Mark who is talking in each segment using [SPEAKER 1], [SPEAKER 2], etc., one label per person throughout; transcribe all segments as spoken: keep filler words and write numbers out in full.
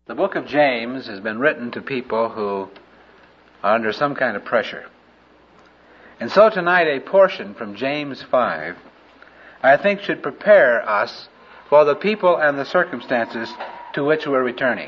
[SPEAKER 1] The book of James has been written to people who are under some kind of pressure. And so tonight a portion from James five, I think, should prepare us for the people and the circumstances to which we're returning.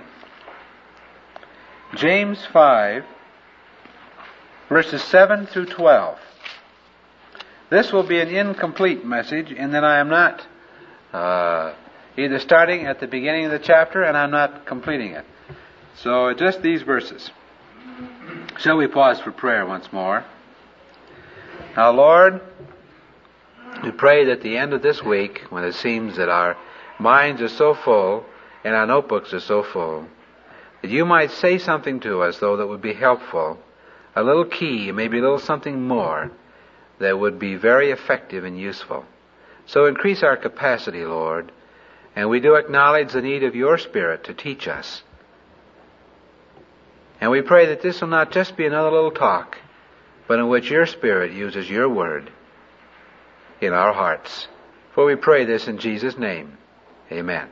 [SPEAKER 1] James five, verses seven through twelve. This will be an incomplete message in that I am not uh, either starting at the beginning of the chapter and I'm not completing it. So just these verses. Shall we pause for prayer once more? Now, Lord, we pray that at the end of this week, when it seems that our minds are so full and our notebooks are so full, that you might say something to us, though, that would be helpful, a little key, maybe a little something more, that would be very effective and useful. So increase our capacity, Lord, and we do acknowledge the need of your Spirit to teach us. And we pray that this will not just be another little talk, but in which your Spirit uses your word in our hearts. For we pray this in Jesus' name. Amen.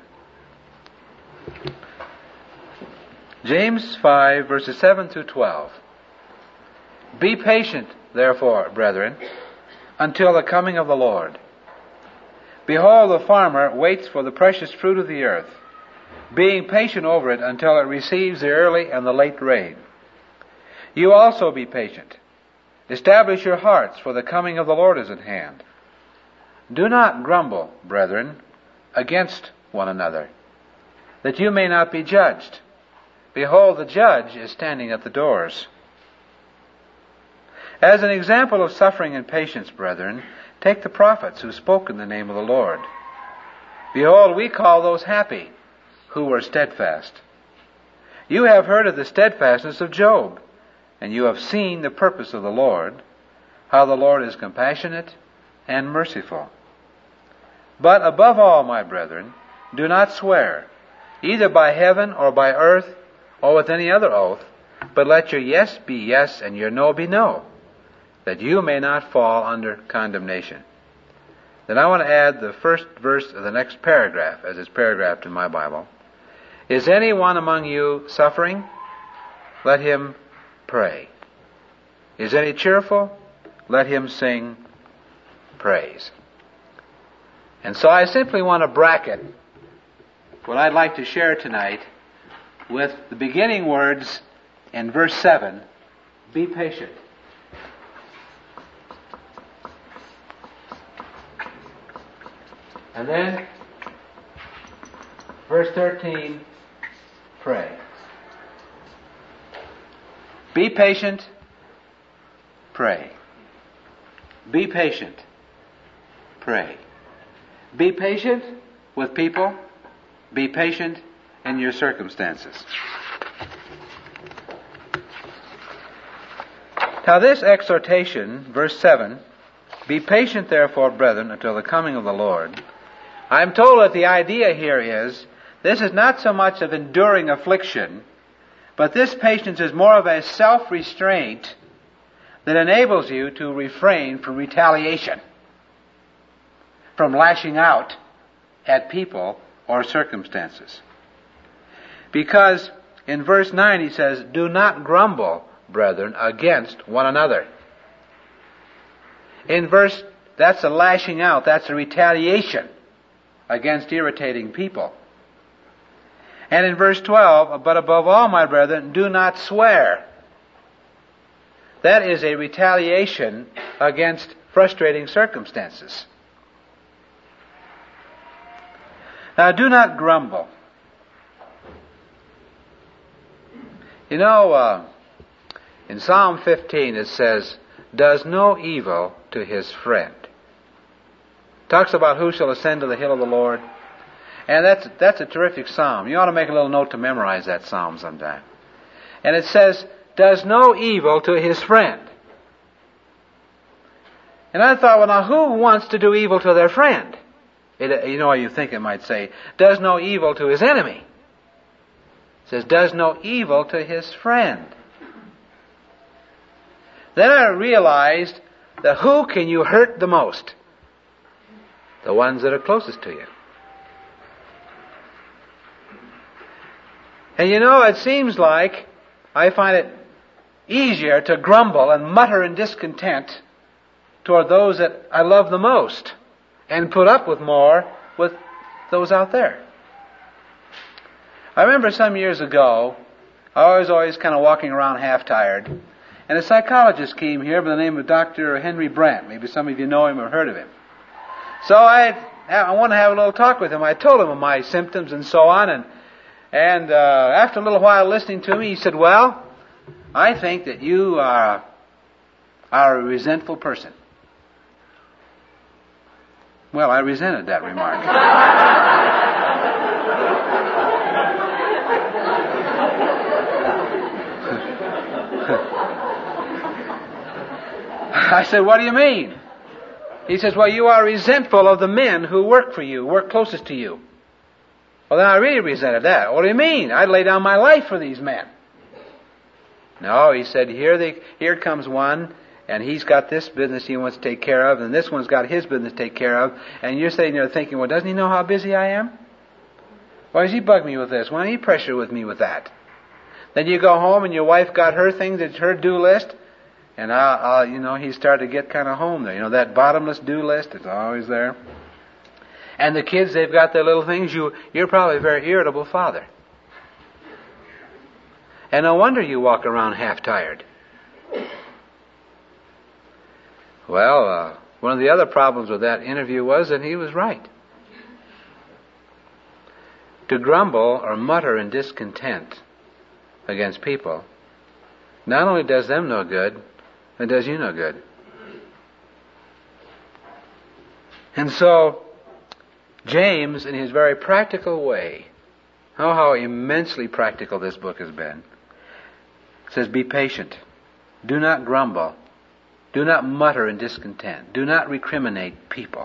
[SPEAKER 1] James five, verses seven through twelve. Be patient, therefore, brethren, until the coming of the Lord. Behold, the farmer waits for the precious fruit of the earth, being patient over it until it receives the early and the late rain. You also be patient. Establish your hearts, for the coming of the Lord is at hand. Do not grumble, brethren, against one another, that you may not be judged. Behold, the judge is standing at the doors. As an example of suffering and patience, brethren, take the prophets who spoke in the name of the Lord. Behold, we call those happy who were steadfast. You have heard of the steadfastness of Job, and you have seen the purpose of the Lord, how the Lord is compassionate and merciful. But above all, my brethren, do not swear, either by heaven or by earth or with any other oath, but let your yes be yes and your no be no, that you may not fall under condemnation. Then I want to add the first verse of the next paragraph, as it's paragraphed in my Bible. Is anyone among you suffering? Let him pray. Is any cheerful? Let him sing praise. And so I simply want to bracket what I'd like to share tonight with the beginning words in verse seven, be patient. And then, verse thirteen, pray. Be patient, pray. Be patient, pray. Be patient with people. Be patient in your circumstances. Now this exhortation, verse seven, be patient therefore, brethren, until the coming of the Lord. I'm told that the idea here is, this is not so much of enduring affliction, but this patience is more of a self-restraint that enables you to refrain from retaliation, from lashing out at people or circumstances. Because in verse nine he says, do not grumble, brethren, against one another. In verse, that's a lashing out, that's a retaliation against irritating people. And in verse twelve, but above all, my brethren, do not swear. That is a retaliation against frustrating circumstances. Now, do not grumble. You know, uh, in Psalm fifteen it says, does no evil to his friend. Talks about who shall ascend to the hill of the Lord. And that's, that's a terrific psalm. You ought to make a little note to memorize that psalm sometime. And it says, does no evil to his friend. And I thought, well, now who wants to do evil to their friend? It, you know, you think it might say, does no evil to his enemy. It says, does no evil to his friend. Then I realized that who can you hurt the most? The ones that are closest to you. And you know, it seems like I find it easier to grumble and mutter in discontent toward those that I love the most and put up with more with those out there. I remember some years ago, I was always kind of walking around half-tired, and a psychologist came here by the name of Doctor Henry Brandt. Maybe some of you know him or heard of him. So I I wanted to have a little talk with him. I told him of my symptoms and so on, and and uh, after a little while listening to me, he said, "Well, I think that you are, are a resentful person." Well, I resented that remark. I said, "What do you mean?" He says, "Well, you are resentful of the men who work for you, work closest to you." Well, then I really resented that. What do you mean? I'd lay down my life for these men. No, he said, here they, here comes one, and he's got this business he wants to take care of, and this one's got his business to take care of, and you're sitting there thinking, well, doesn't he know how busy I am? Why does he bug me with this? Why doesn't he pressure with me with that? Then you go home, and your wife got her things, it's her due list, and I'll, I'll, you know, he started to get kind of home there. You know, that bottomless due list is always there. And the kids, they've got their little things. You, you're probably a very irritable father. And no wonder you walk around half-tired. Well, uh, one of the other problems with that interview was that he was right. To grumble or mutter in discontent against people not only does them no good, it does you no good. And so, James, in his very practical way, oh, how immensely practical this book has been, says, be patient. Do not grumble. Do not mutter in discontent. Do not recriminate people.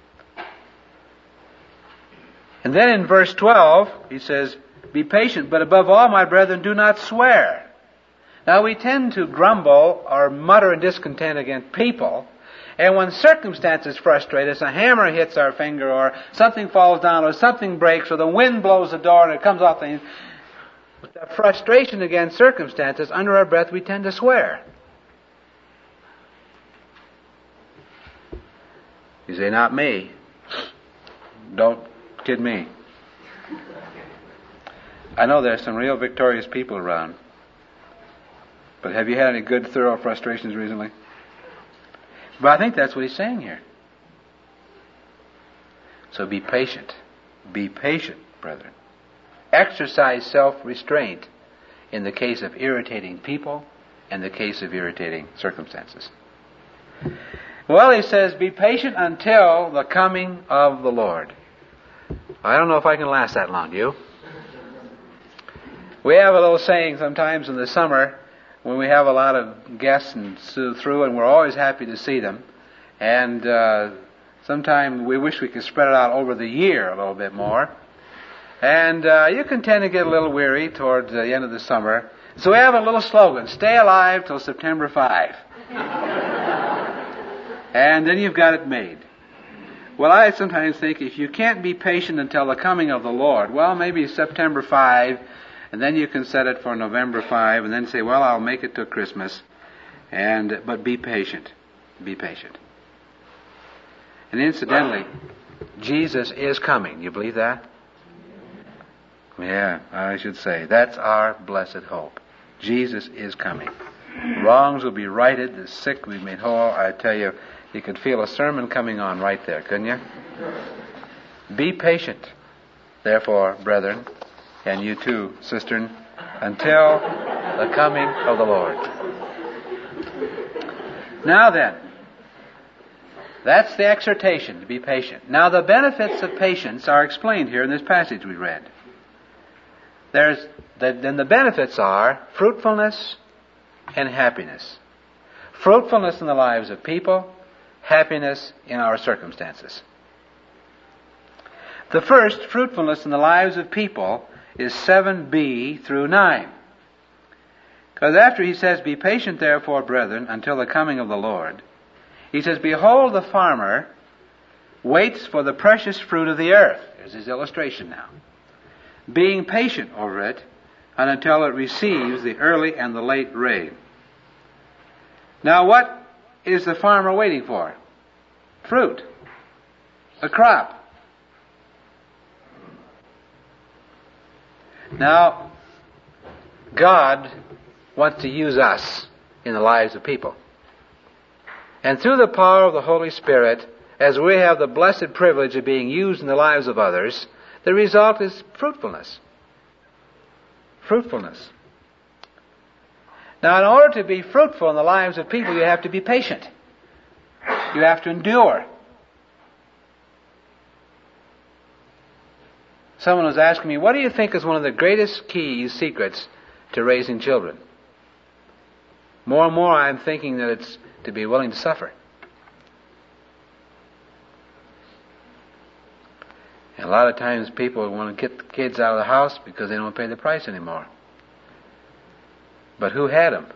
[SPEAKER 1] And then in verse twelve, he says, be patient, but above all, my brethren, do not swear. Now, we tend to grumble or mutter in discontent against people, and when circumstances frustrate us, a hammer hits our finger, or something falls down, or something breaks, or the wind blows the door and it comes off the... With the frustration against circumstances, under our breath we tend to swear. You say, not me. Don't kid me. I know there's some real victorious people around. But have you had any good, thorough frustrations recently? But I think that's what he's saying here. So be patient. Be patient, brethren. Exercise self-restraint in the case of irritating people and the case of irritating circumstances. Well, he says, be patient until the coming of the Lord. I don't know if I can last that long, do you? We have a little saying sometimes in the summer when we have a lot of guests and through, and we're always happy to see them. And uh, sometimes we wish we could spread it out over the year a little bit more. And uh, you can tend to get a little weary towards the end of the summer. So we have a little slogan, stay alive till September fifth. And then you've got it made. Well, I sometimes think if you can't be patient until the coming of the Lord, well, maybe September fifth, and then you can set it for November fifth, and then say, well, I'll make it to Christmas. And but be patient. Be patient. And incidentally, Jesus is coming. You believe that? Yeah, I should say. That's our blessed hope. Jesus is coming. Wrongs will be righted. The sick will be made whole. I tell you, you could feel a sermon coming on right there, couldn't you? Be patient, therefore, brethren, and you too, sistern, until the coming of the Lord. Now then, that's the exhortation to be patient. Now the benefits of patience are explained here in this passage we read. There's the, then the benefits are fruitfulness and happiness. Fruitfulness in the lives of people, happiness in our circumstances. The first, fruitfulness in the lives of people, is seven b through nine. Because after he says, be patient therefore, brethren, until the coming of the Lord, he says, behold, the farmer waits for the precious fruit of the earth. There's his illustration now. Being patient over it and until it receives the early and the late rain. Now what is the farmer waiting for? Fruit. A crop. Now, God wants to use us in the lives of people. And through the power of the Holy Spirit, as we have the blessed privilege of being used in the lives of others, the result is fruitfulness. Fruitfulness. Now, in order to be fruitful in the lives of people, you have to be patient. You have to endure. Someone was asking me, what do you think is one of the greatest keys, secrets to raising children? More and more I'm thinking that it's to be willing to suffer. And a lot of times people want to get the kids out of the house because they don't pay the price anymore. But who had them?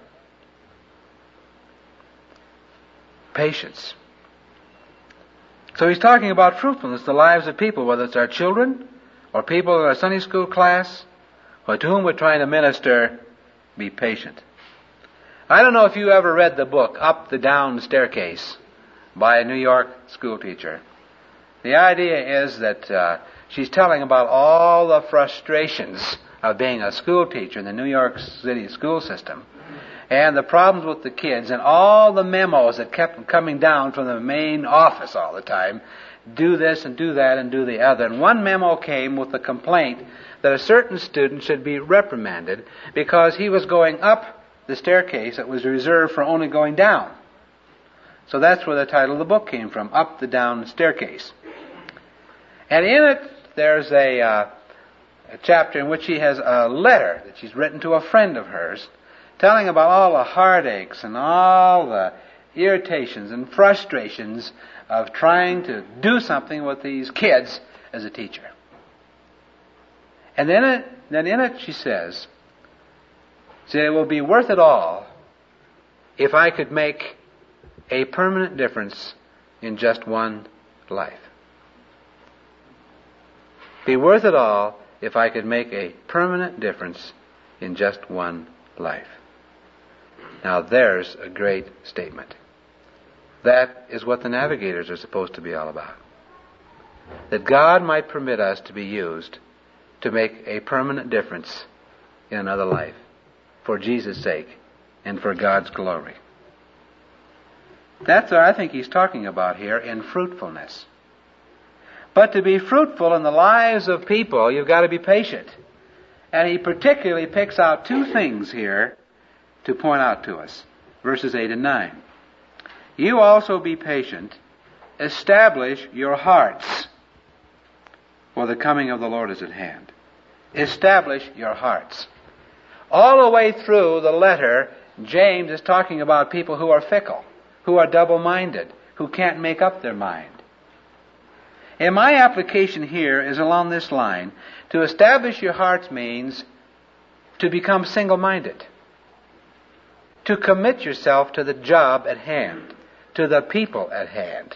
[SPEAKER 1] Patience. So he's talking about fruitfulness in the lives of people, whether it's our children or people in our Sunday school class or to whom we're trying to minister. Be patient. I don't know if you ever read the book Up the Down Staircase by a New York school teacher. The idea is that uh, she's telling about all the frustrations of being a school teacher in the New York City school system, and the problems with the kids, and all the memos that kept coming down from the main office all the time. Do this and do that and do the other. And one memo came with the complaint that a certain student should be reprimanded because he was going up the staircase that was reserved for only going down. So that's where the title of the book came from, Up the Down Staircase. And in it, there's a, uh, a chapter in which she has a letter that she's written to a friend of hers, telling about all the heartaches and all the irritations and frustrations of trying to do something with these kids as a teacher. And then, it, then in it she says, that it will be worth it all if I could make a permanent difference in just one life. Be worth it all if I could make a permanent difference in just one life. Now there's a great statement. That is what the navigators are supposed to be all about. That God might permit us to be used to make a permanent difference in another life for Jesus' sake and for God's glory. That's what I think he's talking about here in fruitfulness. But to be fruitful in the lives of people, you've got to be patient. And he particularly picks out two things here to point out to us. Verses eight and nine. You also be patient, establish your hearts, for the coming of the Lord is at hand. Establish your hearts. All the way through the letter, James is talking about people who are fickle, who are double-minded, who can't make up their mind. And my application here is along this line. To establish your hearts means to become single-minded, to commit yourself to the job at hand, to the people at hand.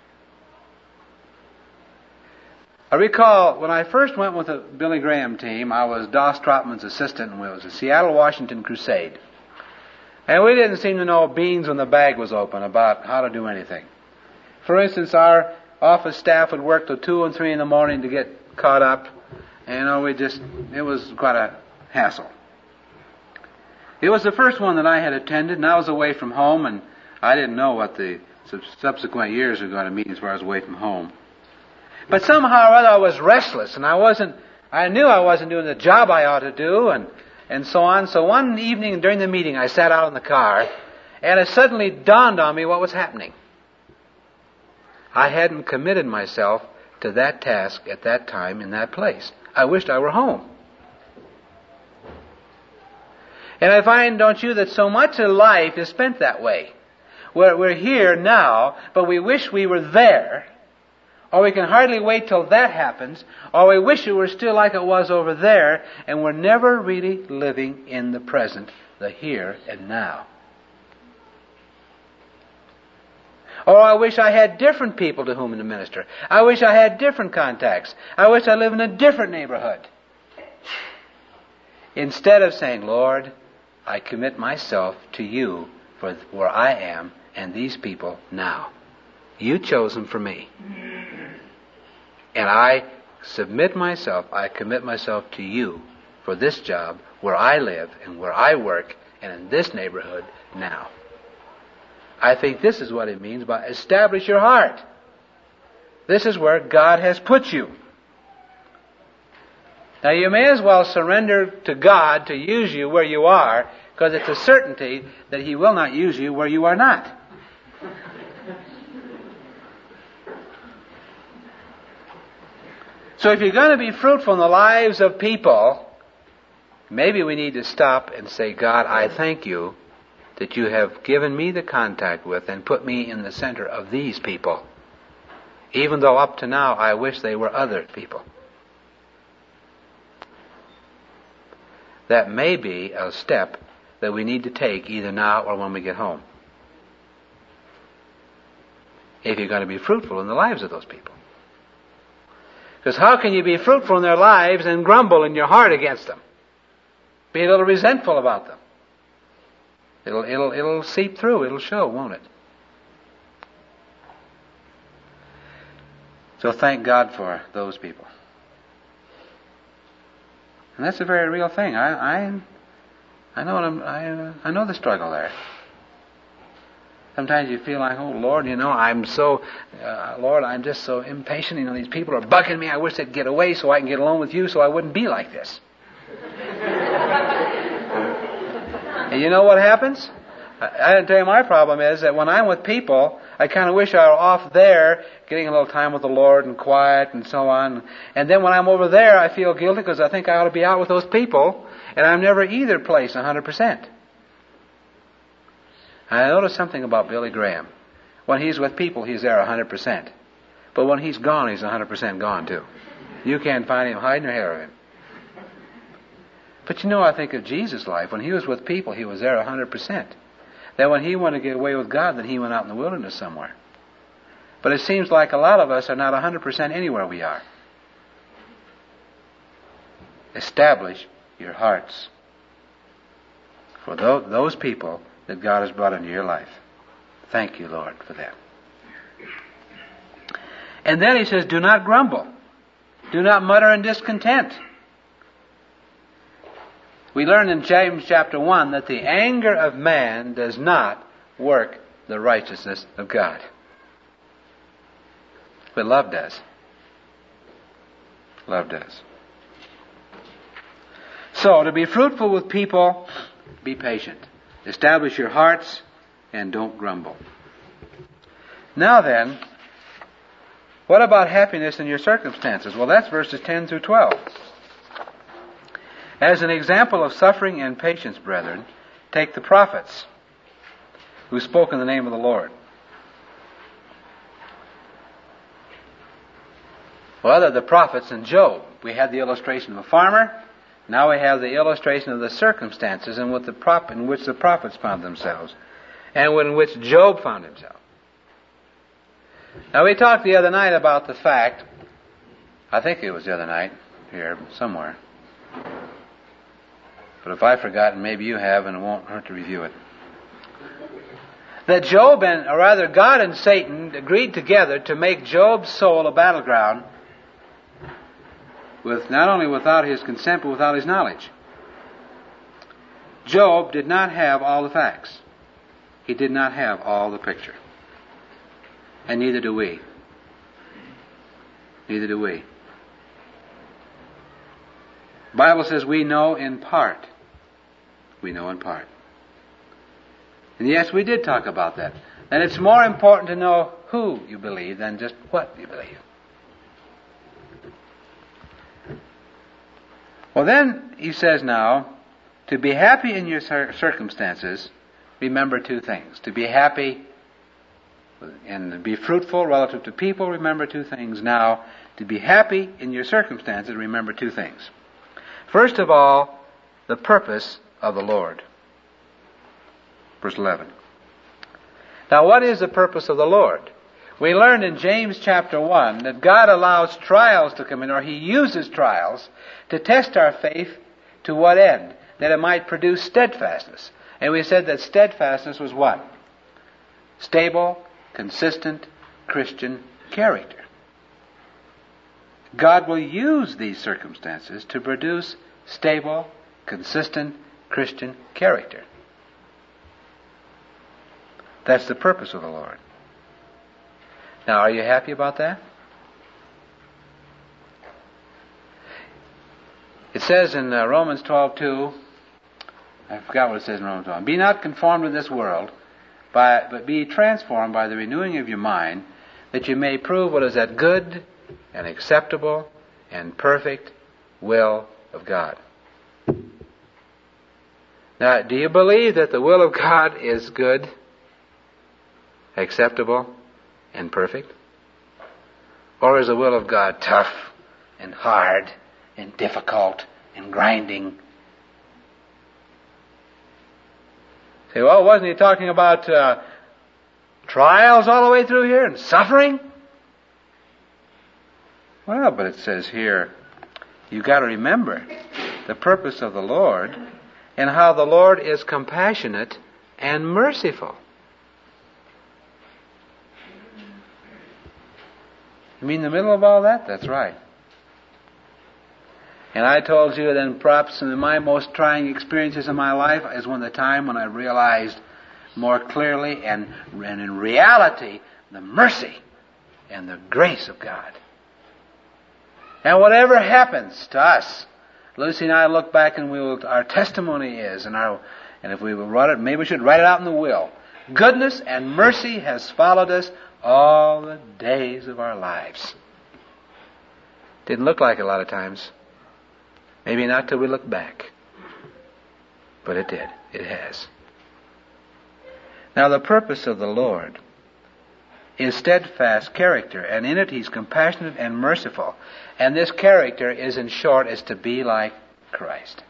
[SPEAKER 1] I recall when I first went with the Billy Graham team, I was Doss Trotman's assistant, and it was a Seattle, Washington crusade. And we didn't seem to know beans when the bag was open about how to do anything. For instance, our office staff would work till two and three in the morning to get caught up. And, you know, we just, it was quite a hassle. It was the first one that I had attended, and I was away from home, and I didn't know what the subsequent years were going to mean as far as away from home. But somehow or other I was restless, and I wasn't, I knew I wasn't doing the job I ought to do, and, and so on. So one evening during the meeting I sat out in the car, and it suddenly dawned on me what was happening. I hadn't committed myself to that task at that time in that place. I wished I were home. And I find, don't you, that so much of life is spent that way. We're, we're here now, but we wish we were there, or we can hardly wait till that happens, or we wish it were still like it was over there, and we're never really living in the present, the here and now. Or I wish I had different people to whom to minister. I wish I had different contacts. I wish I lived in a different neighborhood. Instead of saying, Lord, I commit myself to you for where I am and these people now. You chose them for me. And I submit myself, I commit myself to you for this job where I live and where I work and in this neighborhood now. I think this is what it means by establish your heart. This is where God has put you. Now you may as well surrender to God to use you where you are, because it's a certainty that He will not use you where you are not. So if you're going to be fruitful in the lives of people, maybe we need to stop and say, God, I thank you that you have given me the contact with and put me in the center of these people, even though up to now I wish they were other people. That may be a step that we need to take either now or when we get home, if you're going to be fruitful in the lives of those people. Because how can you be fruitful in their lives and grumble in your heart against them? Be a little resentful about them. It'll, it'll, it'll seep through. It'll show, won't it? So thank God for those people. And that's a very real thing. I, I, I know what I'm, I, uh, I know the struggle there. Sometimes you feel like, oh Lord, you know, I'm so, uh, Lord, I'm just so impatient. You know, these people are bugging me. I wish they'd get away so I can get along with you, so I wouldn't be like this. And you know what happens? I, I didn't tell you my problem is that when I'm with people, I kind of wish I were off there, getting a little time with the Lord and quiet and so on. And then when I'm over there, I feel guilty because I think I ought to be out with those people, and I'm never either place one hundred percent. I noticed something about Billy Graham. When he's with people, he's there one hundred percent. But when he's gone, he's one hundred percent gone too. You can't find him hiding or hair of him. But you know, I think of Jesus' life. When he was with people, he was there one hundred percent. Then when he wanted to get away with God, then he went out in the wilderness somewhere. But it seems like a lot of us are not one hundred percent anywhere we are. Establish your hearts for those people that God has brought into your life. Thank you, Lord, for that. And then he says, do not grumble. Do not mutter in discontent. We learn in James chapter one that the anger of man does not work the righteousness of God. But love does. Love does. So, to be fruitful with people, be patient. Establish your hearts and don't grumble. Now then, what about happiness in your circumstances? Well, that's verses ten through twelve. As an example of suffering and patience, brethren, take the prophets who spoke in the name of the Lord. Well, they're the prophets in Job. We had the illustration of a farmer. Now we have the illustration of the circumstances in which the, prop- in which the prophets found themselves, and in which Job found himself. Now we talked the other night about the fact, I think it was the other night, here, somewhere. But if I've forgotten, maybe you have, and it won't hurt to review it. That Job and, or rather God and Satan agreed together to make Job's soul a battleground, with not only without his consent, but without his knowledge. Job did not have all the facts. He did not have all the picture. And neither do we. Neither do we. The Bible says we know in part. We know in part. And yes, we did talk about that. And it's more important to know who you believe than just what you believe. Well, then he says now, to be happy in your circumstances, remember two things. To be happy and be fruitful relative to people, remember two things. Now, to be happy in your circumstances, remember two things. First of all, the purpose of the Lord. Verse eleven. Now, what is the purpose of the Lord? We learned in James chapter one that God allows trials to come in, or He uses trials to test our faith, To what end? That it might produce steadfastness. And we said that steadfastness was what? Stable, consistent Christian character. God will use these circumstances to produce stable, consistent Christian character. That's the purpose of the Lord. Now, are you happy about that? It says in uh, Romans twelve two, I forgot what it says in Romans twelve, be not conformed to this world, by, but be transformed by the renewing of your mind, that you may prove what is that good and acceptable and perfect will of God. Now, do you believe that the will of God is good, acceptable, and perfect? Or is the will of God tough and hard and difficult and grinding? Say, well, wasn't he talking about uh, trials all the way through here and suffering? Well, but it says here, you've got to remember the purpose of the Lord and how the Lord is compassionate and merciful. You mean in the middle of all that? That's right. And I told you then perhaps in my most trying experiences in my life is when the time when I realized more clearly and, and in reality the mercy and the grace of God. And whatever happens to us, Lucy and I look back and we will, our testimony is, and our, and if we will write it, maybe we should write it out in the will. Goodness and mercy has followed us all the days of our lives. Didn't look like it a lot of times. Maybe not till we look back. But it did. It has. Now the purpose of the Lord is steadfast character, and in it He's compassionate and merciful. And this character is, in short, is to be like Christ.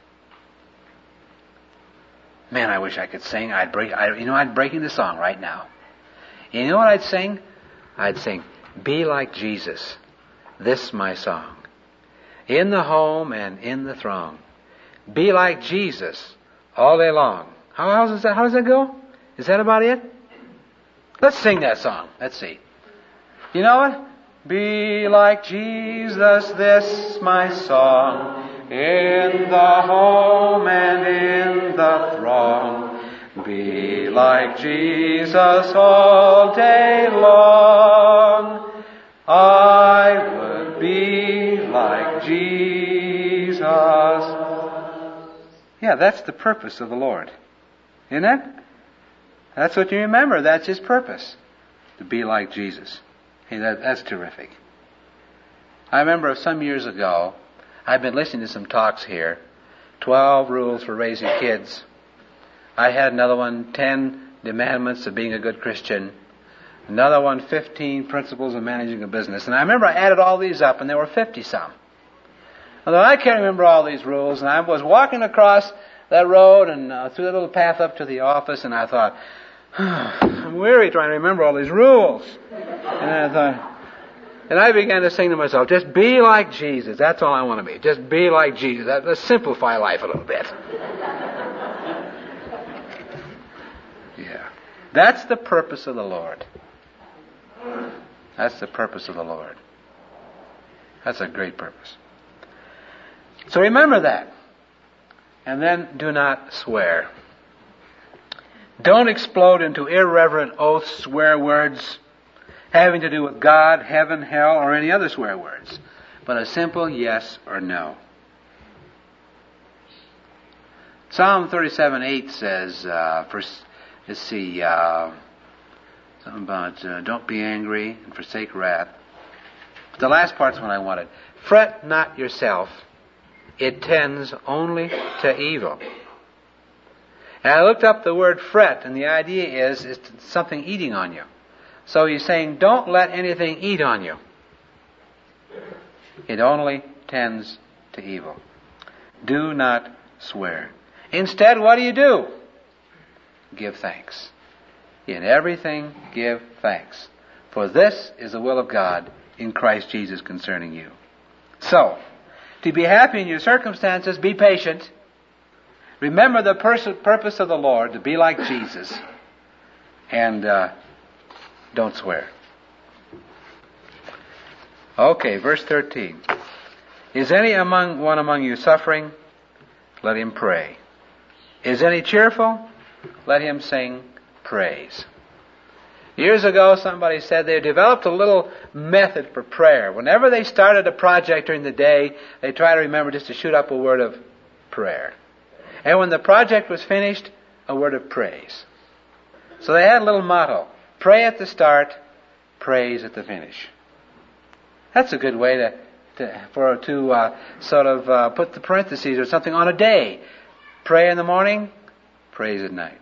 [SPEAKER 1] Man, I wish I could sing. I'd break. I, you know, I'd break into song right now. You know what I'd sing? I'd sing, "Be like Jesus, this my song, in the home and in the throng. Be like Jesus all day long." How, how does that? How does that go? Is that about it? Let's sing that song. Let's see. You know what? Be like Jesus, this my song, in the home and in the throng. Be like Jesus all day long. I would be like Jesus. Yeah, that's the purpose of the Lord. Isn't it? That's what you remember. That's His purpose. To be like Jesus. Hey, that, that's terrific. I remember some years ago, I've been listening to some talks here. Twelve rules for raising kids. I had another one, ten commandments of being a good Christian. Another one, fifteen principles of managing a business. And I remember I added all these up, and there were fifty-some. Although I can't remember all these rules, and I was walking across that road and uh, through that little path up to the office, and I thought, I'm weary trying to remember all these rules. And I thought, and I began to sing to myself, just be like Jesus. That's all I want to be. Just be like Jesus. That, let's simplify life a little bit. Yeah. That's the purpose of the Lord. That's the purpose of the Lord. That's a great purpose. So remember that. And then do not swear. Don't explode into irreverent oaths, swear words, having to do with God, heaven, hell, or any other swear words, but a simple yes or no. Psalm thirty-seven eight says, uh, for, let's see, uh, something about uh, don't be angry and forsake wrath. But the last part's what I wanted. Fret not yourself. It tends only to evil. And I looked up the word fret, and the idea is, is something eating on you. So he's saying, don't let anything eat on you. It only tends to evil. Do not swear. Instead, what do you do? Give thanks. In everything, give thanks. For this is the will of God in Christ Jesus concerning you. So, to be happy in your circumstances, be patient. Remember the pers- purpose of the Lord, to be like Jesus. And uh, don't swear. Okay, verse thirteen. Is any among one among you suffering? Let him pray. Is any cheerful? Let him sing praise. Years ago, somebody said they developed a little method for prayer. Whenever they started a project during the day, they try to remember just to shoot up a word of prayer. And when the project was finished, a word of praise. So they had a little motto: pray at the start, praise at the finish. That's a good way to, to for to uh, sort of uh, put the parentheses or something on a day. Pray in the morning, praise at night.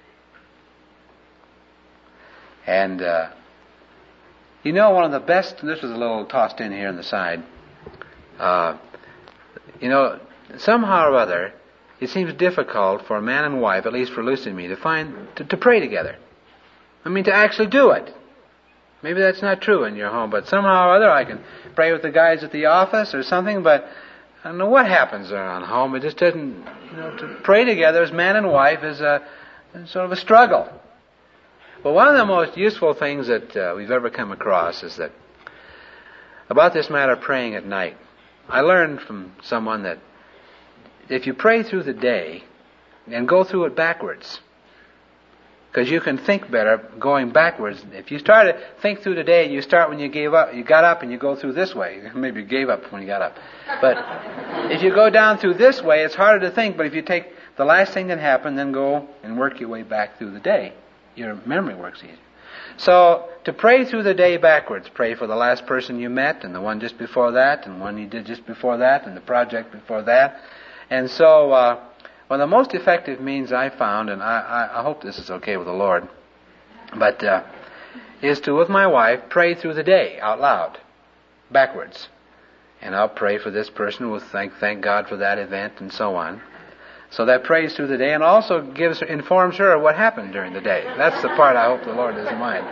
[SPEAKER 1] And uh, you know, one of the best, this was a little tossed in here on the side, uh, you know, somehow or other, it seems difficult for a man and wife, at least for Lucy and me, to find, to, to pray together. I mean, to actually do it. Maybe that's not true in your home, but somehow or other I can pray with the guys at the office or something, but I don't know what happens around home. It just doesn't, you know, to pray together as man and wife is a, sort of a struggle. Well, one of the most useful things that uh, we've ever come across is that about this matter of praying at night. I learned from someone that if you pray through the day and go through it backwards, because you can think better going backwards. If you start to think through the day, you start when you gave up, you got up and you go through this way. Maybe you gave up when you got up. But if you go down through this way, it's harder to think. But if you take the last thing that happened, then go and work your way back through the day, your memory works easier. So, to pray through the day backwards, pray for the last person you met, and the one just before that, and one you did just before that, and the project before that. And so, uh, one of the most effective means I found, and I, I, I hope this is okay with the Lord, but uh, is to, with my wife, pray through the day out loud, backwards. And I'll pray for this person, we'll thank, thank God for that event, and so on. So that prays through the day and also gives informs her of what happened during the day. That's the part I hope the Lord doesn't mind.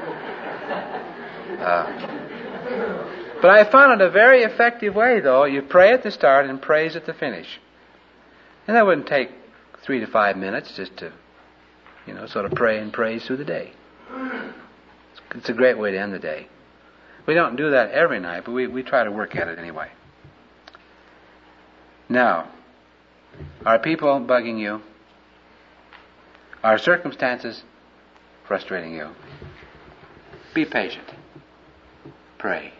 [SPEAKER 1] Uh, but I found it a very effective way, though. You pray at the start and praise at the finish. And that wouldn't take three to five minutes just to, you know, sort of pray and praise through the day. It's a great way to end the day. We don't do that every night, but we, we try to work at it anyway. Now, are people bugging you? Are circumstances frustrating you? Be patient. Pray.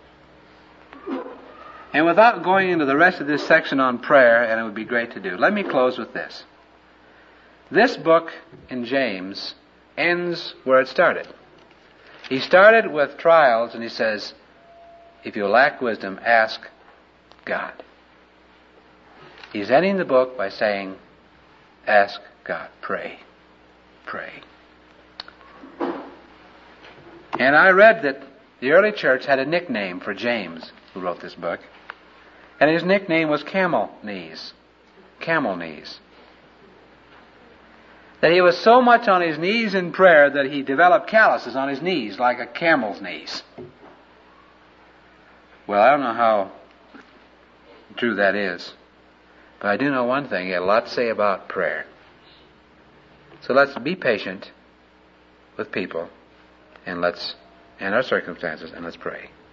[SPEAKER 1] And without going into the rest of this section on prayer, and it would be great to do, let me close with this. This book in James ends where it started. He started with trials, and he says, if you lack wisdom, ask God. He's ending the book by saying, ask God, pray, pray. And I read that the early church had a nickname for James, who wrote this book, and his nickname was Camel Knees. Camel Knees. That he was so much on his knees in prayer that he developed calluses on his knees, like a camel's knees. Well, I don't know how true that is. But I do know one thing, he had a lot to say about prayer. So let's be patient with people, and let's, and our circumstances, and let's pray.